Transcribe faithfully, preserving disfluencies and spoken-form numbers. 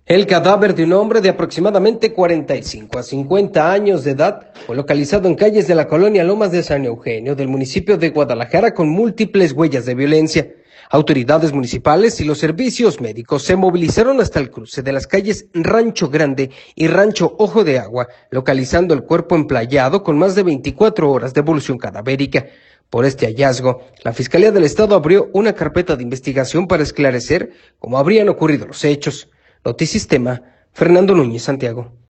El cadáver de un hombre de aproximadamente cuarenta y cinco a cincuenta años de edad fue localizado en calles de la colonia Lomas de San Eugenio del municipio de Guadalajara con múltiples huellas de violencia. Autoridades municipales y los servicios médicos se movilizaron hasta el cruce de las calles Rancho Grande y Rancho Ojo de Agua, localizando el cuerpo emplayado con más de veinticuatro horas de evolución cadavérica. Por este hallazgo, la Fiscalía del Estado abrió una carpeta de investigación para esclarecer cómo habrían ocurrido los hechos. Notisistema, Fernando Núñez, Santiago.